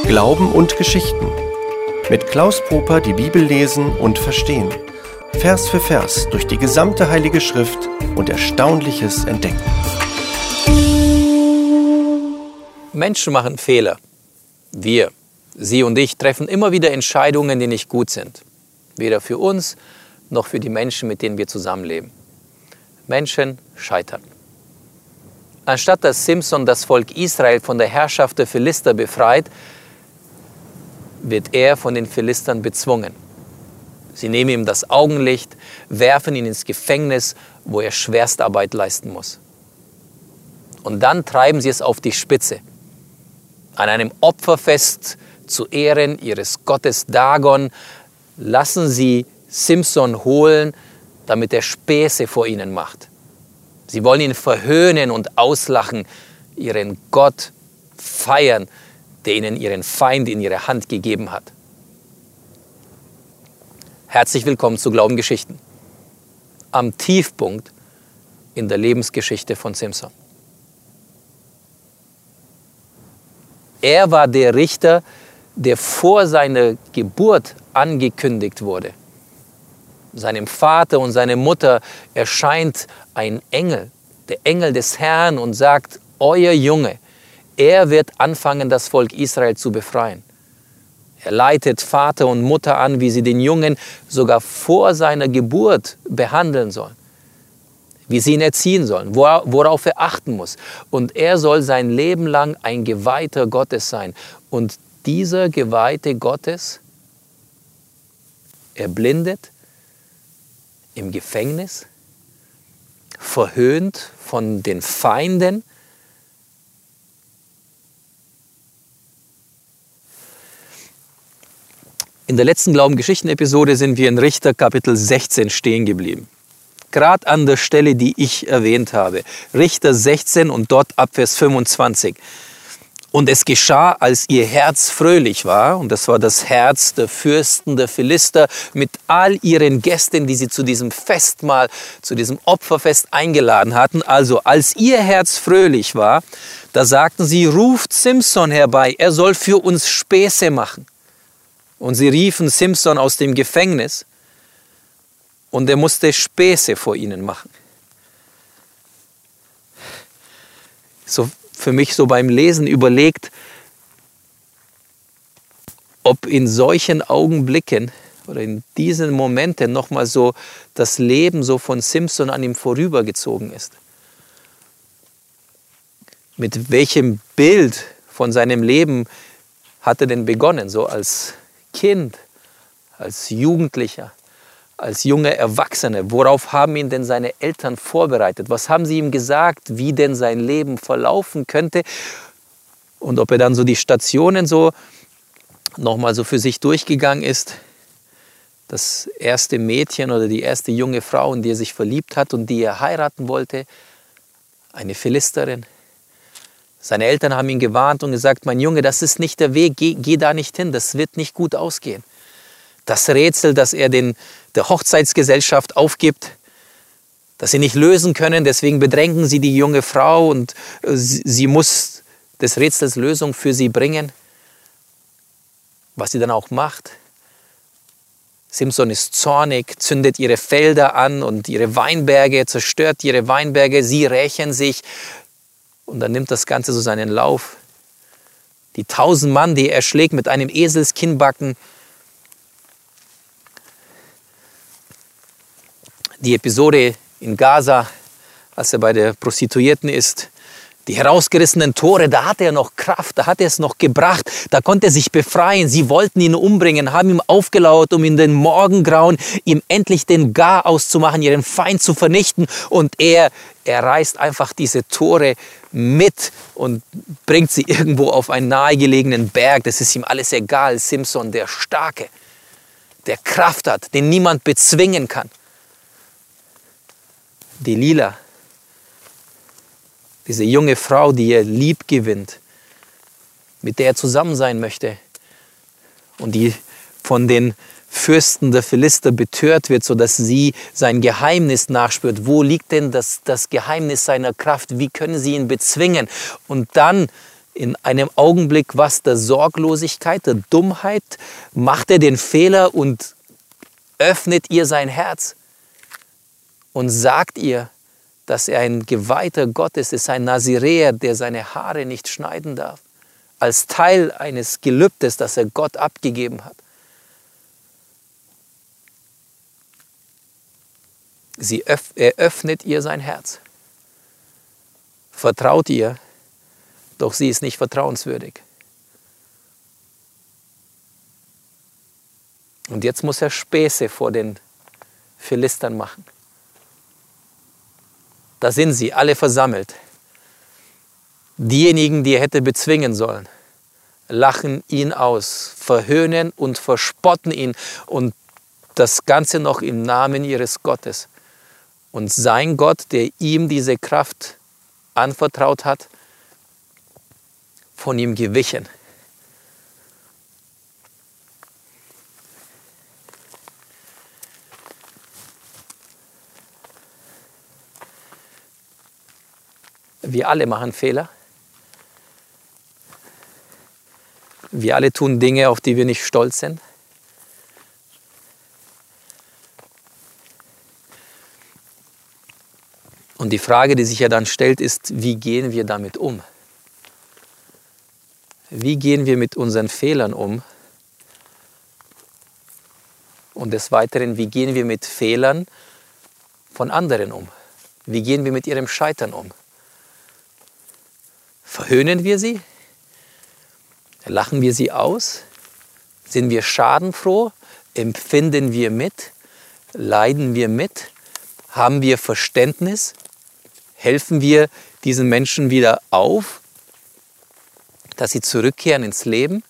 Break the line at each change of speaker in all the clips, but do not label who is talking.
Glauben und Geschichten. Mit Klaus Poper die Bibel lesen und verstehen. Vers für Vers durch die gesamte Heilige Schrift und Erstaunliches entdecken.
Menschen machen Fehler. Wir, Sie und ich, treffen immer wieder Entscheidungen, die nicht gut sind. Weder für uns noch für die Menschen, mit denen wir zusammenleben. Menschen scheitern. Anstatt dass Simson das Volk Israel von der Herrschaft der Philister befreit, wird er von den Philistern bezwungen. Sie nehmen ihm das Augenlicht, werfen ihn ins Gefängnis, wo er Schwerstarbeit leisten muss. Und dann treiben sie es auf die Spitze. An einem Opferfest zu Ehren ihres Gottes Dagon lassen sie Simson holen, damit er Späße vor ihnen macht. Sie wollen ihn verhöhnen und auslachen, ihren Gott feiern, der ihnen ihren Feind in ihre Hand gegeben hat. Herzlich willkommen zu Glaubengeschichten. Am Tiefpunkt in der Lebensgeschichte von Simson. Er war der Richter, der vor seiner Geburt angekündigt wurde. Seinem Vater und seiner Mutter erscheint ein Engel, der Engel des Herrn, und sagt: Euer Junge, er wird anfangen, das Volk Israel zu befreien. Er leitet Vater und Mutter an, wie sie den Jungen sogar vor seiner Geburt behandeln sollen, wie sie ihn erziehen sollen, worauf er achten muss. Und er soll sein Leben lang ein Geweihter Gottes sein. Und dieser Geweihte Gottes erblindet im Gefängnis, verhöhnt von den Feinden. In der letzten Glauben-Geschichten-Episode sind wir in Richter Kapitel 16 stehen geblieben. Gerade an der Stelle, die ich erwähnt habe. Richter 16 und dort ab Vers 25. Und es geschah, als ihr Herz fröhlich war, und das war das Herz der Fürsten der Philister, mit all ihren Gästen, die sie zu diesem Festmahl, zu diesem Opferfest eingeladen hatten. Also als ihr Herz fröhlich war, da sagten sie: Ruft Simson herbei, er soll für uns Späße machen. Und sie riefen Simson aus dem Gefängnis, und er musste Späße vor ihnen machen. So für mich so beim Lesen überlegt, ob in solchen Augenblicken oder in diesen Momenten nochmal so das Leben so von Simson an ihm vorübergezogen ist. Mit welchem Bild von seinem Leben hat er denn begonnen, so als Kind, als Jugendlicher, als junger Erwachsener? Worauf haben ihn denn seine Eltern vorbereitet? Was haben sie ihm gesagt, wie denn sein Leben verlaufen könnte? Und ob er dann so die Stationen so nochmal so für sich durchgegangen ist. Das erste Mädchen oder die erste junge Frau, in die er sich verliebt hat und die er heiraten wollte, eine Philisterin. Seine Eltern haben ihn gewarnt und gesagt: Mein Junge, das ist nicht der Weg, geh da nicht hin, das wird nicht gut ausgehen. Das Rätsel, das er der Hochzeitsgesellschaft aufgibt, das sie nicht lösen können, deswegen bedrängen sie die junge Frau und sie muss des Rätsels Lösung für sie bringen. Was sie dann auch macht. Simson ist zornig, zündet ihre Felder an und ihre Weinberge, zerstört ihre Weinberge, sie rächen sich. Und dann nimmt das Ganze so seinen Lauf. Die 1000 Mann, die er schlägt mit einem Eselskinnbacken. Die Episode in Gaza, als er bei der Prostituierten ist. Die herausgerissenen Tore, da hatte er noch Kraft, da hat er es noch gebracht, da konnte er sich befreien. Sie wollten ihn umbringen, haben ihm aufgelauert, um in den Morgengrauen ihm endlich den Garaus zu machen, ihren Feind zu vernichten. Und er reißt einfach diese Tore mit und bringt sie irgendwo auf einen nahegelegenen Berg. Das ist ihm alles egal. Simson, der Starke, der Kraft hat, den niemand bezwingen kann. Delila, diese junge Frau, die er lieb gewinnt, mit der er zusammen sein möchte und die von den Fürsten der Philister betört wird, sodass sie sein Geheimnis nachspürt. Wo liegt denn das Geheimnis seiner Kraft? Wie können sie ihn bezwingen? Und dann in einem Augenblick was der Sorglosigkeit, der Dummheit, macht er den Fehler und öffnet ihr sein Herz und sagt ihr, dass er ein Geweihter Gottes ist, ein Naziräer, der seine Haare nicht schneiden darf, als Teil eines Gelübdes, das er Gott abgegeben hat. Er öffnet ihr sein Herz, vertraut ihr, doch sie ist nicht vertrauenswürdig. Und jetzt muss er Späße vor den Philistern machen. Da sind sie, alle versammelt. Diejenigen, die er hätte bezwingen sollen, lachen ihn aus, verhöhnen und verspotten ihn und das Ganze noch im Namen ihres Gottes. Und sein Gott, der ihm diese Kraft anvertraut hat, von ihm gewichen. Wir alle machen Fehler. Wir alle tun Dinge, auf die wir nicht stolz sind. Und die Frage, die sich ja dann stellt, ist, wie gehen wir damit um? Wie gehen wir mit unseren Fehlern um? Und des Weiteren, wie gehen wir mit Fehlern von anderen um? Wie gehen wir mit ihrem Scheitern um? Verhöhnen wir sie? Lachen wir sie aus? Sind wir schadenfroh? Empfinden wir mit? Leiden wir mit? Haben wir Verständnis? Helfen wir diesen Menschen wieder auf, dass sie zurückkehren ins Leben?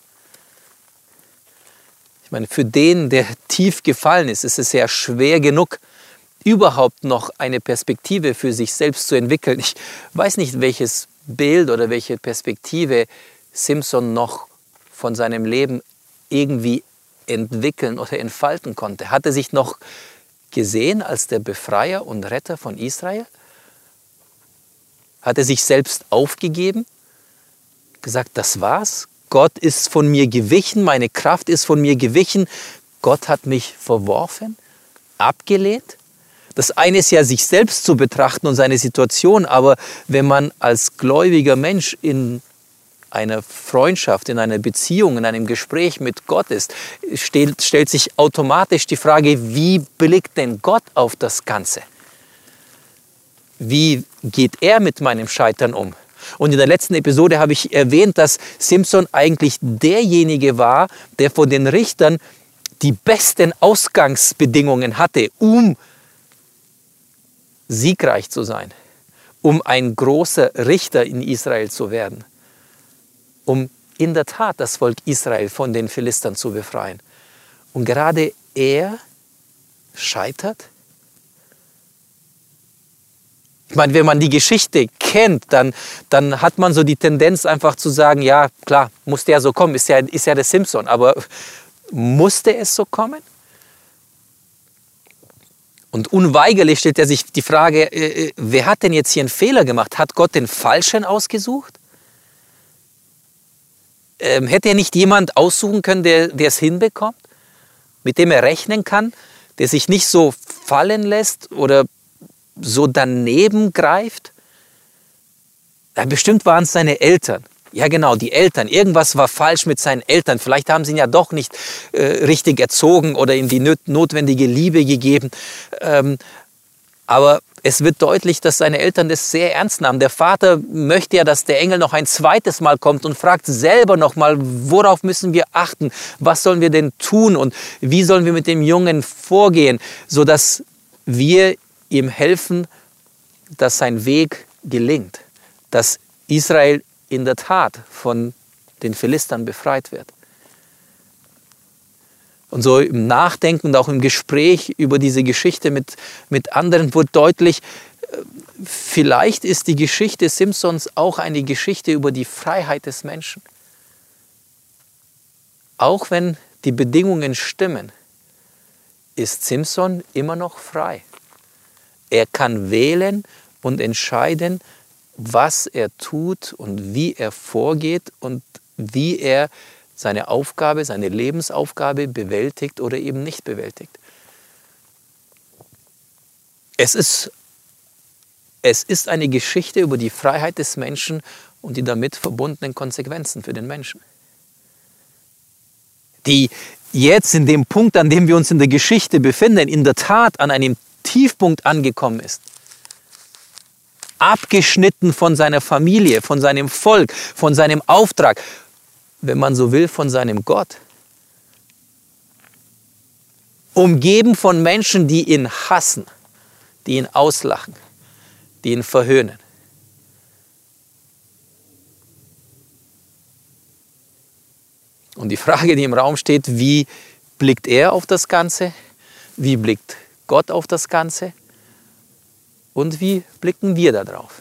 Ich meine, für den, der tief gefallen ist, ist es ja schwer genug, überhaupt noch eine Perspektive für sich selbst zu entwickeln. Ich weiß nicht, welches Bild oder welche Perspektive Simson noch von seinem Leben irgendwie entwickeln oder entfalten konnte. Hat er sich noch gesehen als der Befreier und Retter von Israel? Hat er sich selbst aufgegeben? Gesagt, das war's? Gott ist von mir gewichen, meine Kraft ist von mir gewichen. Gott hat mich verworfen, abgelehnt. Das eine ist ja, sich selbst zu betrachten und seine Situation, aber wenn man als gläubiger Mensch in einer Freundschaft, in einer Beziehung, in einem Gespräch mit Gott ist, stellt sich automatisch die Frage, wie blickt denn Gott auf das Ganze? Wie geht er mit meinem Scheitern um? Und in der letzten Episode habe ich erwähnt, dass Simson eigentlich derjenige war, der von den Richtern die besten Ausgangsbedingungen hatte, um siegreich zu sein, um ein großer Richter in Israel zu werden, um in der Tat das Volk Israel von den Philistern zu befreien. Und gerade er scheitert. Ich meine, wenn man die Geschichte kennt, dann hat man so die Tendenz einfach zu sagen, ja klar, musste ja so kommen, ist ja der Simson, aber musste es so kommen? Und unweigerlich stellt er sich die Frage, wer hat denn jetzt hier einen Fehler gemacht? Hat Gott den Falschen ausgesucht? Hätte er nicht jemand aussuchen können, der es hinbekommt? Mit dem er rechnen kann? Der sich nicht so fallen lässt oder so daneben greift? Ja, bestimmt waren es seine Eltern. Ja genau, die Eltern. Irgendwas war falsch mit seinen Eltern. Vielleicht haben sie ihn ja doch nicht richtig erzogen oder ihm die notwendige Liebe gegeben. Aber es wird deutlich, dass seine Eltern das sehr ernst nahmen. Der Vater möchte ja, dass der Engel noch ein zweites Mal kommt und fragt selber noch mal, worauf müssen wir achten? Was sollen wir denn tun? Und wie sollen wir mit dem Jungen vorgehen, sodass wir ihm helfen, dass sein Weg gelingt, dass Israel in der Tat von den Philistern befreit wird. Und so im Nachdenken und auch im Gespräch über diese Geschichte mit anderen wird deutlich, vielleicht ist die Geschichte Simsons auch eine Geschichte über die Freiheit des Menschen. Auch wenn die Bedingungen stimmen, ist Simson immer noch frei. Er kann wählen und entscheiden, was er tut und wie er vorgeht und wie er seine Aufgabe, seine Lebensaufgabe bewältigt oder eben nicht bewältigt. Es ist eine Geschichte über die Freiheit des Menschen und die damit verbundenen Konsequenzen für den Menschen. Die jetzt in dem Punkt, an dem wir uns in der Geschichte befinden, in der Tat an einem Tiefpunkt angekommen ist. Abgeschnitten von seiner Familie, von seinem Volk, von seinem Auftrag, wenn man so will, von seinem Gott. Umgeben von Menschen, die ihn hassen, die ihn auslachen, die ihn verhöhnen. Und die Frage, die im Raum steht, wie blickt er auf das Ganze? Wie blickt Gott auf das Ganze? Und wie blicken wir da drauf?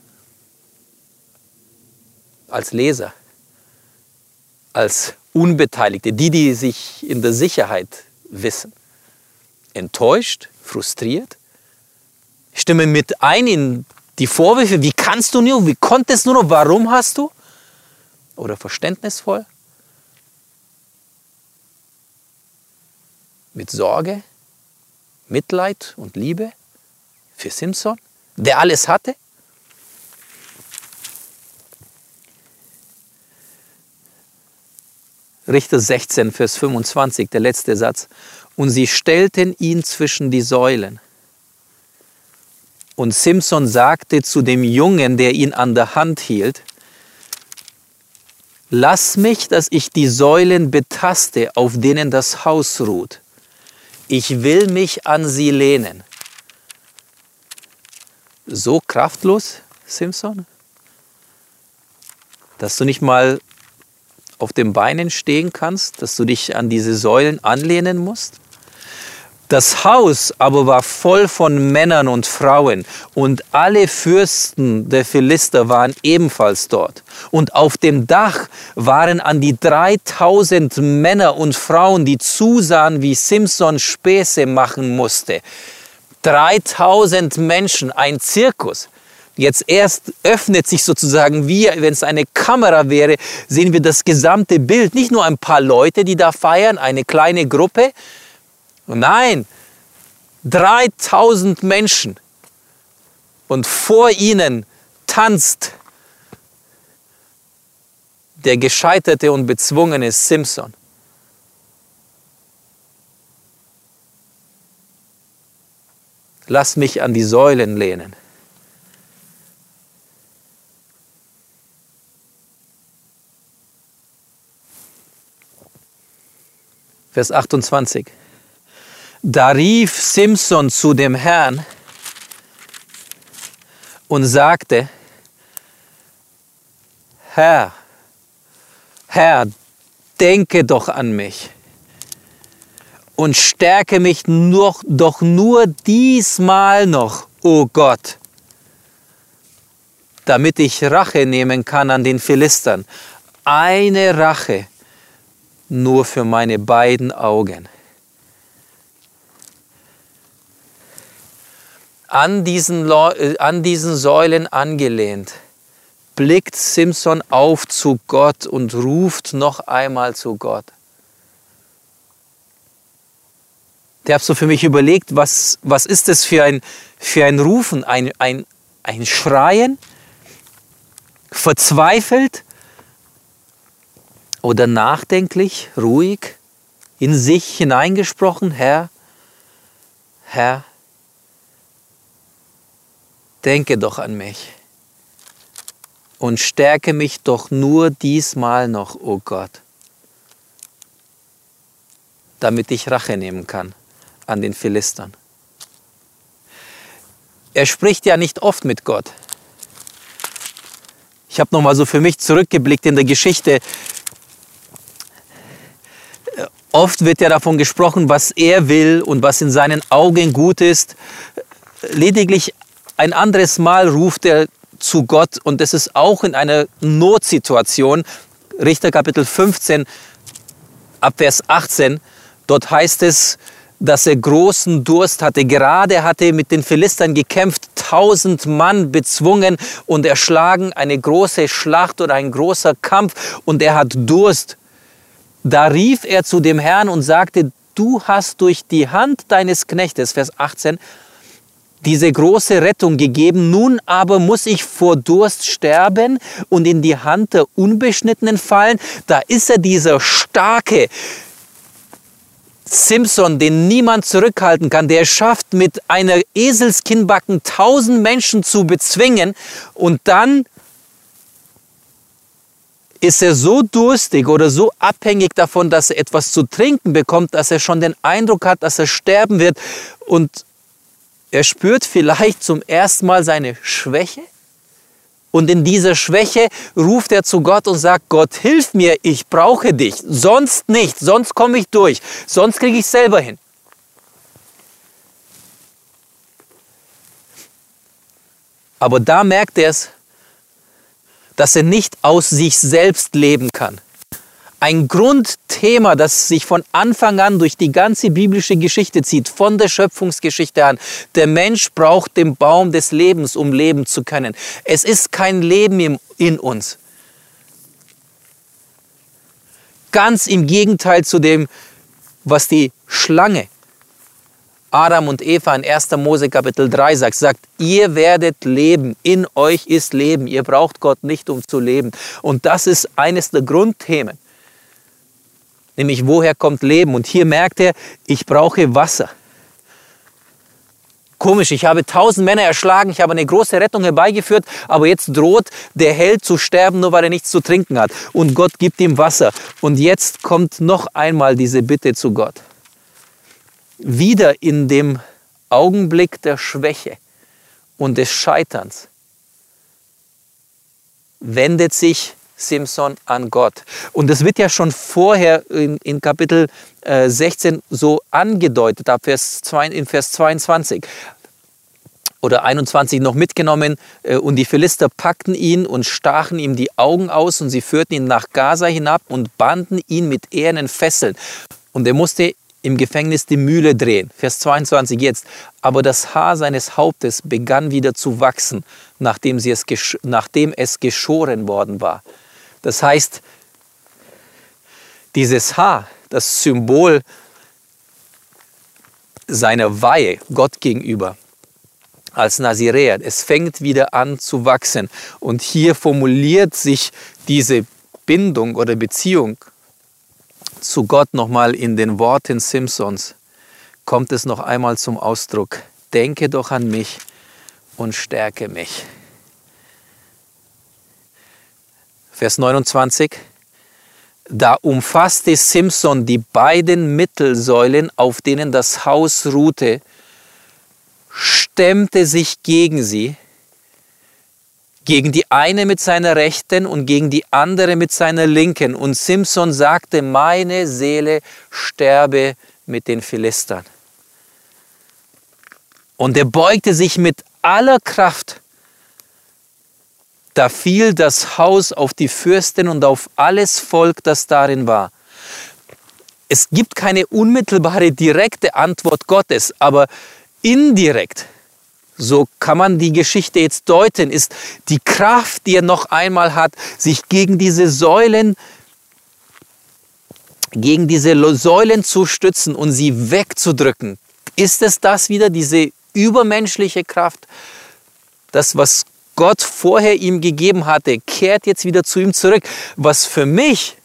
Als Leser, als Unbeteiligte, die sich in der Sicherheit wissen. Enttäuscht, frustriert, stimmen mit ein in die Vorwürfe, wie kannst du nur, wie konntest du nur, warum hast du? Oder verständnisvoll? Mit Sorge, Mitleid und Liebe für Simson, der alles hatte? Richter 16, Vers 25, der letzte Satz. Und sie stellten ihn zwischen die Säulen. Und Simson sagte zu dem Jungen, der ihn an der Hand hielt, lass mich, dass ich die Säulen betaste, auf denen das Haus ruht. Ich will mich an sie lehnen. So kraftlos, Simson, dass du nicht mal auf den Beinen stehen kannst, dass du dich an diese Säulen anlehnen musst? Das Haus aber war voll von Männern und Frauen und alle Fürsten der Philister waren ebenfalls dort. Und auf dem Dach waren an die 3000 Männer und Frauen, die zusahen, wie Simson Späße machen musste. 3000 Menschen, ein Zirkus. Jetzt erst öffnet sich sozusagen, wie wenn es eine Kamera wäre, sehen wir das gesamte Bild. Nicht nur ein paar Leute, die da feiern, eine kleine Gruppe. Nein, 3000 Menschen. Und vor ihnen tanzt der gescheiterte und bezwungene Simson. Lass mich an die Säulen lehnen. Vers 28. Da rief Simson zu dem Herrn und sagte, Herr, denke doch an mich und stärke mich doch nur diesmal noch, o Gott, damit ich Rache nehmen kann an den Philistern. Eine Rache nur für meine beiden Augen. An diesen Säulen angelehnt, blickt Simson auf zu Gott und ruft noch einmal zu Gott. Ich habe so für mich überlegt, was ist das für ein Rufen, ein Schreien, verzweifelt oder nachdenklich, ruhig, in sich hineingesprochen, Herr, denke doch an mich und stärke mich doch nur diesmal noch, o Gott, damit ich Rache nehmen kann an den Philistern. Er spricht ja nicht oft mit Gott. Ich habe nochmal so für mich zurückgeblickt in der Geschichte. Oft wird ja davon gesprochen, was er will und was in seinen Augen gut ist. Lediglich ein anderes Mal ruft er zu Gott und das ist auch in einer Notsituation. Richter Kapitel 15, ab Vers 18, dort heißt es, dass er großen Durst hatte. Gerade hatte er mit den Philistern gekämpft, 1000 Mann bezwungen und erschlagen, eine große Schlacht oder ein großer Kampf, und er hat Durst. Da rief er zu dem Herrn und sagte: Du hast durch die Hand deines Knechtes, Vers 18, diese große Rettung gegeben. Nun aber muss ich vor Durst sterben und in die Hand der Unbeschnittenen fallen. Da ist er, dieser starke Simson, den niemand zurückhalten kann, der es schafft, mit einer Eselskinnbacken 1000 Menschen zu bezwingen, und dann ist er so durstig oder so abhängig davon, dass er etwas zu trinken bekommt, dass er schon den Eindruck hat, dass er sterben wird, und er spürt vielleicht zum ersten Mal seine Schwäche. Und in dieser Schwäche ruft er zu Gott und sagt: Gott, hilf mir, ich brauche dich, sonst nicht, sonst komme ich durch, sonst kriege ich es selber hin. Aber da merkt er es, dass er nicht aus sich selbst leben kann. Ein Grundthema, das sich von Anfang an durch die ganze biblische Geschichte zieht, von der Schöpfungsgeschichte an. Der Mensch braucht den Baum des Lebens, um leben zu können. Es ist kein Leben in uns. Ganz im Gegenteil zu dem, was die Schlange Adam und Eva in 1. Mose Kapitel 3 sagt, ihr werdet leben, in euch ist Leben, ihr braucht Gott nicht, um zu leben. Und das ist eines der Grundthemen. Nämlich, woher kommt Leben? Und hier merkt er, ich brauche Wasser. Komisch, ich habe 1000 Männer erschlagen, ich habe eine große Rettung herbeigeführt, aber jetzt droht der Held zu sterben, nur weil er nichts zu trinken hat. Und Gott gibt ihm Wasser. Und jetzt kommt noch einmal diese Bitte zu Gott. Wieder in dem Augenblick der Schwäche und des Scheiterns wendet sich Simson an Gott. Und das wird ja schon vorher in Kapitel 16 so angedeutet, in Vers 22 oder 21 noch mitgenommen. Und die Philister packten ihn und stachen ihm die Augen aus, und sie führten ihn nach Gaza hinab und banden ihn mit ehernen Fesseln. Und er musste im Gefängnis die Mühle drehen. Vers 22 jetzt. Aber das Haar seines Hauptes begann wieder zu wachsen, nachdem es geschoren worden war. Das heißt, dieses Haar, das Symbol seiner Weihe Gott gegenüber als Naziräer, es fängt wieder an zu wachsen. Und hier formuliert sich diese Bindung oder Beziehung zu Gott nochmal in den Worten Simsons. Kommt es noch einmal zum Ausdruck: Denke doch an mich und stärke mich. Vers 29. Da umfasste Simson die beiden Mittelsäulen, auf denen das Haus ruhte, stemmte sich gegen sie, gegen die eine mit seiner rechten und gegen die andere mit seiner linken. Und Simson sagte: Meine Seele sterbe mit den Philistern. Und er beugte sich mit aller Kraft. Da fiel das Haus auf die Fürstin und auf alles Volk, das darin war. Es gibt keine unmittelbare, direkte Antwort Gottes, aber indirekt, so kann man die Geschichte jetzt deuten, ist die Kraft, die er noch einmal hat, sich gegen diese Säulen zu stützen und sie wegzudrücken. Ist es das wieder, diese übermenschliche Kraft? Das, was Gott vorher ihm gegeben hatte, kehrt jetzt wieder zu ihm zurück. Was für mich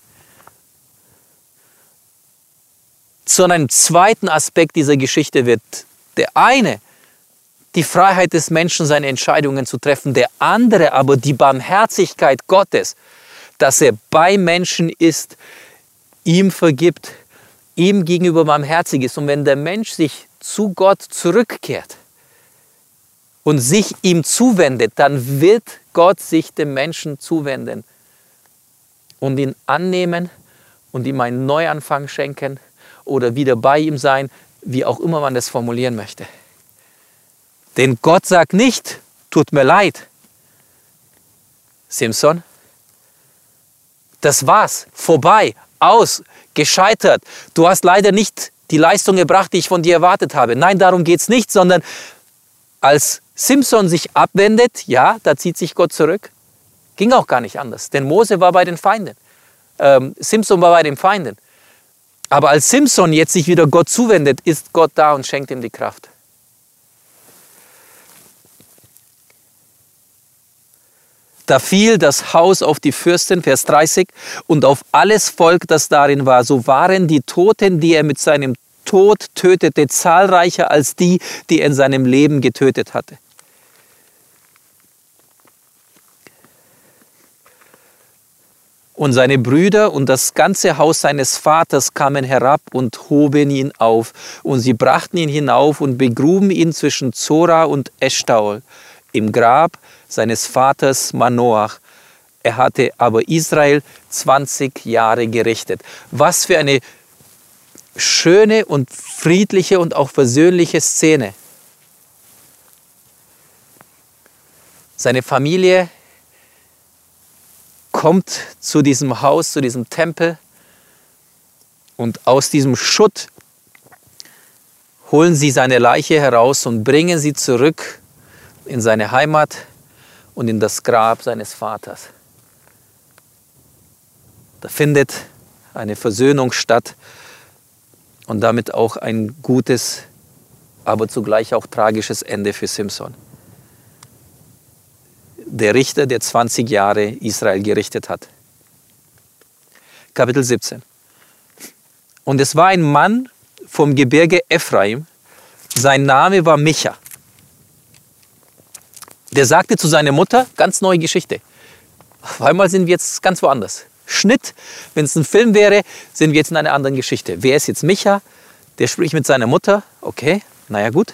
zu einem zweiten Aspekt dieser Geschichte wird. Der eine, die Freiheit des Menschen, seine Entscheidungen zu treffen. Der andere aber, die Barmherzigkeit Gottes, dass er bei Menschen ist, ihm vergibt, ihm gegenüber barmherzig ist. Und wenn der Mensch sich zu Gott zurückkehrt und sich ihm zuwendet, dann wird Gott sich dem Menschen zuwenden und ihn annehmen und ihm einen Neuanfang schenken oder wieder bei ihm sein, wie auch immer man das formulieren möchte. Denn Gott sagt nicht: Tut mir leid, Simson, das war's, vorbei, aus, gescheitert. Du hast leider nicht die Leistung gebracht, die ich von dir erwartet habe. Nein, darum geht es nicht, sondern als Simson sich abwendet, ja, da zieht sich Gott zurück. Ging auch gar nicht anders, denn Mose war bei den Feinden. Simson war bei den Feinden. Aber als Simson jetzt sich wieder Gott zuwendet, ist Gott da und schenkt ihm die Kraft. Da fiel das Haus auf die Fürsten, Vers 30, und auf alles Volk, das darin war. So waren die Toten, die er mit seinem Tod tötete, zahlreicher als die, die er in seinem Leben getötet hatte. Und seine Brüder und das ganze Haus seines Vaters kamen herab und hoben ihn auf. Und sie brachten ihn hinauf und begruben ihn zwischen Zora und Eschtaol im Grab seines Vaters Manoach. Er hatte aber Israel 20 Jahre gerichtet. Was für eine schöne und friedliche und auch versöhnliche Szene. Seine Familie kommt zu diesem Haus, zu diesem Tempel, und aus diesem Schutt holen sie seine Leiche heraus und bringen sie zurück in seine Heimat und in das Grab seines Vaters. Da findet eine Versöhnung statt und damit auch ein gutes, aber zugleich auch tragisches Ende für Simson. Der Richter, der 20 Jahre Israel gerichtet hat. Kapitel 17. Und es war ein Mann vom Gebirge Ephraim, sein Name war Micha. Der sagte zu seiner Mutter, ganz neue Geschichte, auf einmal sind wir jetzt ganz woanders. Schnitt, wenn es ein Film wäre, sind wir jetzt in einer anderen Geschichte. Wer ist jetzt Micha? Der spricht mit seiner Mutter, okay, naja gut.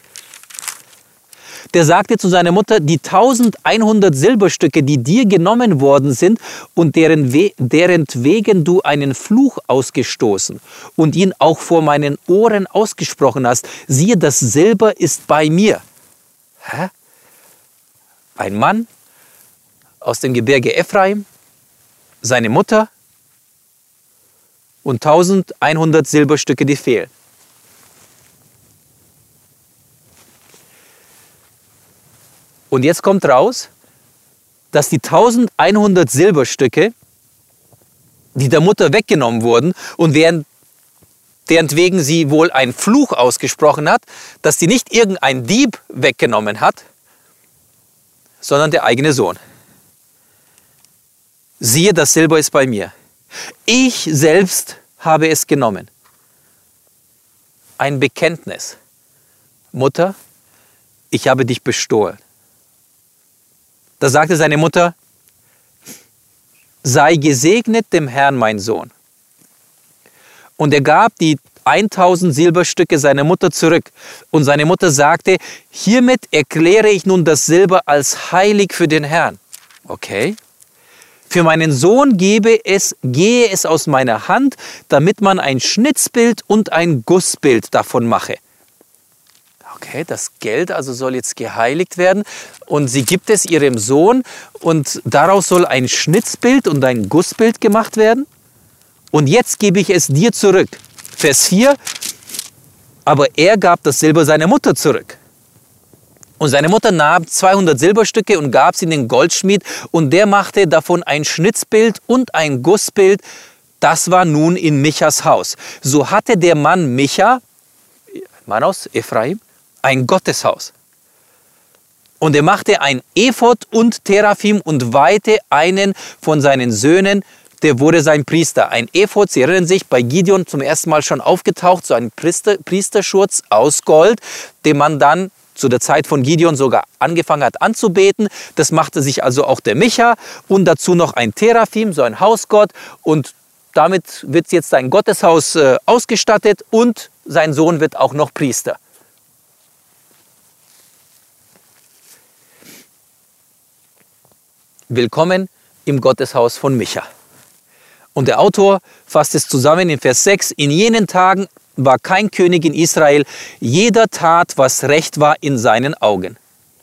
Der sagte zu seiner Mutter, die 1100 Silberstücke, die dir genommen worden sind und derentwegen du einen Fluch ausgestoßen und ihn auch vor meinen Ohren ausgesprochen hast, siehe, das Silber ist bei mir. Hä? Ein Mann aus dem Gebirge Ephraim, seine Mutter und 1100 Silberstücke, die fehlen. Und jetzt kommt raus, dass die 1100 Silberstücke, die der Mutter weggenommen wurden und währendwegen sie wohl einen Fluch ausgesprochen hat, dass die nicht irgendein Dieb weggenommen hat, sondern der eigene Sohn. Siehe, das Silber ist bei mir. Ich selbst habe es genommen. Ein Bekenntnis. Mutter, ich habe dich bestohlen. Da sagte seine Mutter, sei gesegnet dem Herrn, mein Sohn. Und er gab die 1000 Silberstücke seiner Mutter zurück. Und seine Mutter sagte, hiermit erkläre ich nun das Silber als heilig für den Herrn. Okay. Für meinen Sohn gehe es aus meiner Hand, damit man ein Schnitzbild und ein Gussbild davon mache. Okay, das Geld also soll jetzt geheiligt werden und sie gibt es ihrem Sohn und daraus soll ein Schnitzbild und ein Gussbild gemacht werden. Und jetzt gebe ich es dir zurück. Vers 4, aber er gab das Silber seiner Mutter zurück. Und seine Mutter nahm 200 Silberstücke und gab sie in den Goldschmied und der machte davon ein Schnitzbild und ein Gussbild. Das war nun in Michas Haus. So hatte der Mann Micha, Mann aus Ephraim, ein Gotteshaus. Und er machte ein Ephod und Teraphim und weihte einen von seinen Söhnen, der wurde sein Priester. Ein Ephod, Sie erinnern sich, bei Gideon zum ersten Mal schon aufgetaucht, so ein Priesterschurz aus Gold, den man dann zu der Zeit von Gideon sogar angefangen hat anzubeten. Das machte sich also auch der Micha und dazu noch ein Teraphim, so ein Hausgott, und damit wird jetzt sein Gotteshaus ausgestattet und sein Sohn wird auch noch Priester. Willkommen im Gotteshaus von Micha. Und der Autor fasst es zusammen in Vers 6. In jenen Tagen war kein König in Israel. Jeder tat, was recht war in seinen Augen.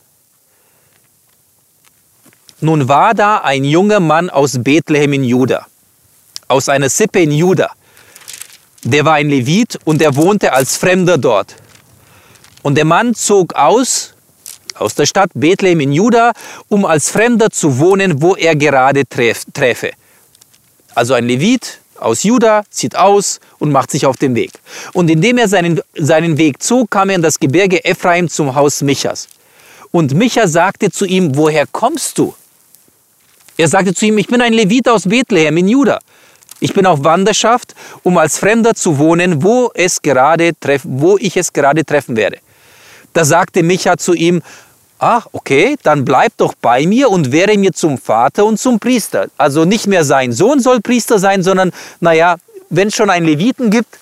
Nun war da ein junger Mann aus Bethlehem in Juda, aus einer Sippe in Juda. der war ein Levit und er wohnte als Fremder dort. Und der Mann zog aus der Stadt Bethlehem in Juda, um als Fremder zu wohnen, wo er gerade träfe. Also ein Levit aus Juda zieht aus und macht sich auf den Weg. Und indem er seinen Weg zog, kam er in das Gebirge Ephraim zum Haus Michas. Und Micha sagte zu ihm, woher kommst du? Er sagte zu ihm, ich bin ein Levit aus Bethlehem in Juda. Ich bin auf Wanderschaft, um als Fremder zu wohnen, wo ich es gerade treffen werde. Da sagte Micha zu ihm, ach, okay, dann bleib doch bei mir und werde mir zum Vater und zum Priester. Also nicht mehr sein Sohn soll Priester sein, sondern, naja, wenn es schon einen Leviten gibt,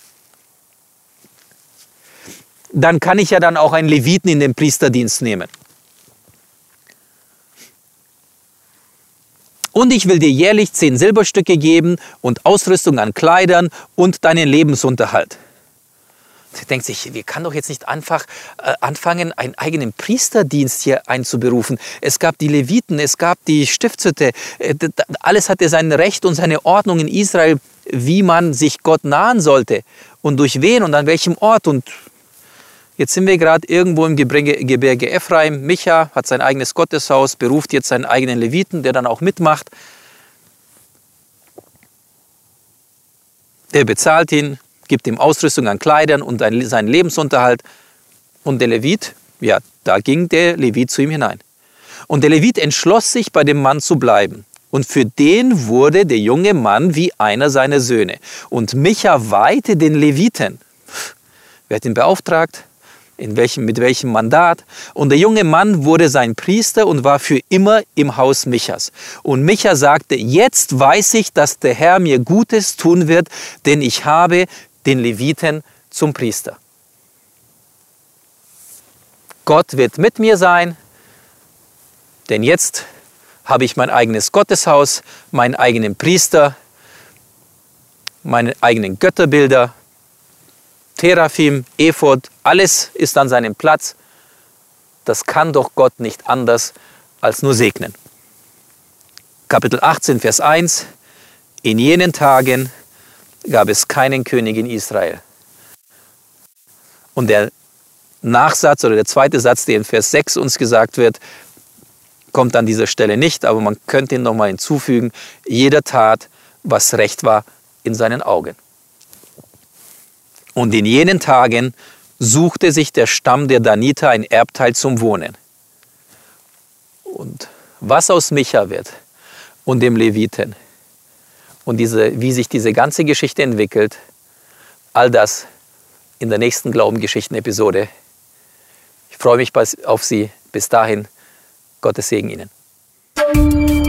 dann kann ich ja dann auch einen Leviten in den Priesterdienst nehmen. Und ich will dir jährlich 10 Silberstücke geben und Ausrüstung an Kleidern und deinen Lebensunterhalt. Sie denkt sich, wir können doch jetzt nicht einfach anfangen, einen eigenen Priesterdienst hier einzuberufen. Es gab die Leviten, es gab die Stiftshütte. Alles hatte sein Recht und seine Ordnung in Israel, wie man sich Gott nahen sollte und durch wen und an welchem Ort. Und jetzt sind wir gerade irgendwo im Gebirge Ephraim. Micha hat sein eigenes Gotteshaus, beruft jetzt seinen eigenen Leviten, der dann auch mitmacht. Der bezahlt ihn, gibt ihm Ausrüstung an Kleidern und seinen Lebensunterhalt. Und der Levit, ja, da ging der Levit zu ihm hinein. Und der Levit entschloss sich, bei dem Mann zu bleiben. Und für den wurde der junge Mann wie einer seiner Söhne. Und Micha weihte den Leviten. Wer hat ihn beauftragt? Mit welchem Mandat? Und der junge Mann wurde sein Priester und war für immer im Haus Michas. Und Micha sagte, jetzt weiß ich, dass der Herr mir Gutes tun wird, denn ich habe den Leviten zum Priester. Gott wird mit mir sein, denn jetzt habe ich mein eigenes Gotteshaus, meinen eigenen Priester, meine eigenen Götterbilder, Teraphim, Ephod, alles ist an seinem Platz. Das kann doch Gott nicht anders als nur segnen. Kapitel 18, Vers 1. In jenen Tagen gab es keinen König in Israel. Und der Nachsatz oder der zweite Satz, der in Vers 6 uns gesagt wird, kommt an dieser Stelle nicht, aber man könnte ihn nochmal hinzufügen. Jeder tat, was recht war in seinen Augen. Und in jenen Tagen suchte sich der Stamm der Daniter ein Erbteil zum Wohnen. Und was aus Micha wird und dem Leviten und wie sich diese ganze Geschichte entwickelt, all das in der nächsten Glaubengeschichten-Episode. Ich freue mich auf Sie. Bis dahin, Gottes Segen Ihnen.